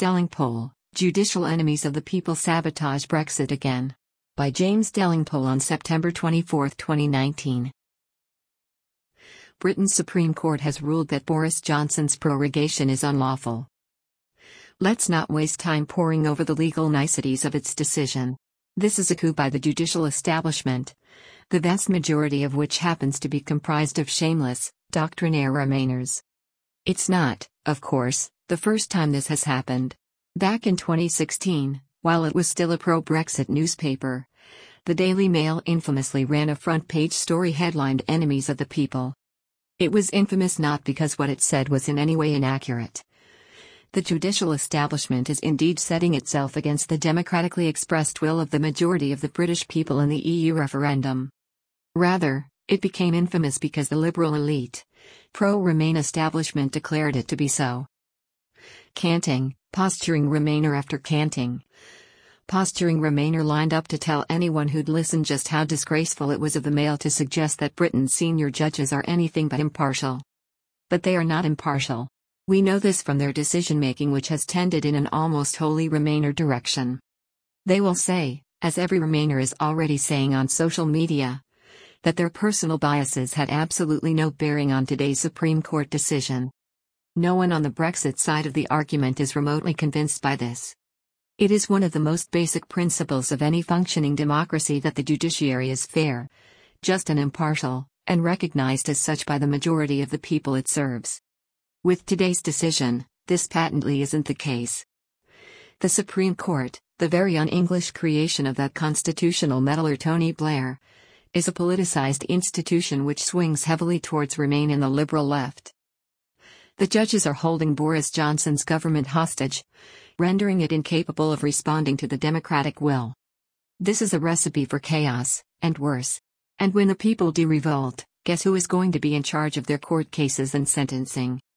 Delingpole, Judicial Enemies of the People Sabotage Brexit Again. By James Delingpole on September 24, 2019. Britain's Supreme Court has ruled that Boris Johnson's prorogation is unlawful. Let's not waste time poring over the legal niceties of its decision. This is a coup by the judicial establishment, the vast majority of which happens to be comprised of shameless, doctrinaire Remainers. It's not, of course, the first time this has happened. Back in 2016, while it was still a pro-Brexit newspaper, the Daily Mail infamously ran a front-page story headlined "Enemies of the People." It was infamous not because what it said was in any way inaccurate. The judicial establishment is indeed setting itself against the democratically expressed will of the majority of the British people in the EU referendum. Rather, it became infamous because the liberal elite, pro-Remain establishment declared it to be so. Canting, posturing Remainer after canting. Posturing Remainer lined up to tell anyone who'd listen just how disgraceful it was of the Mail to suggest that Britain's senior judges are anything but impartial. But they are not impartial. We know this from their decision-making, which has tended in an almost wholly Remainer direction. They will say, as every Remainer is already saying on social media, that their personal biases had absolutely no bearing on today's Supreme Court decision. No one on the Brexit side of the argument is remotely convinced by this. It is one of the most basic principles of any functioning democracy that the judiciary is fair, just and impartial, and recognized as such by the majority of the people it serves. With today's decision, this patently isn't the case. The Supreme Court, the very un-English creation of that constitutional meddler Tony Blair, is a politicized institution which swings heavily towards Remain in the liberal left. The judges are holding Boris Johnson's government hostage, rendering it incapable of responding to the democratic will. This is a recipe for chaos, and worse. And when the people do revolt, guess who is going to be in charge of their court cases and sentencing?